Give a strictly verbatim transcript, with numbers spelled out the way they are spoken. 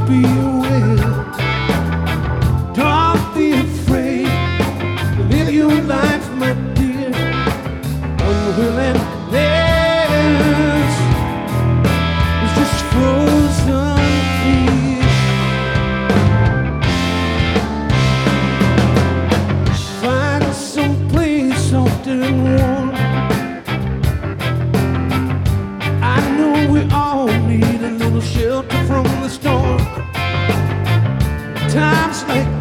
be aware. Don't be afraid. Live your life, my dear. Unwillingness is just frozen fear. Find some place soft and warm. I know we all need a little shelter from the storm. Times like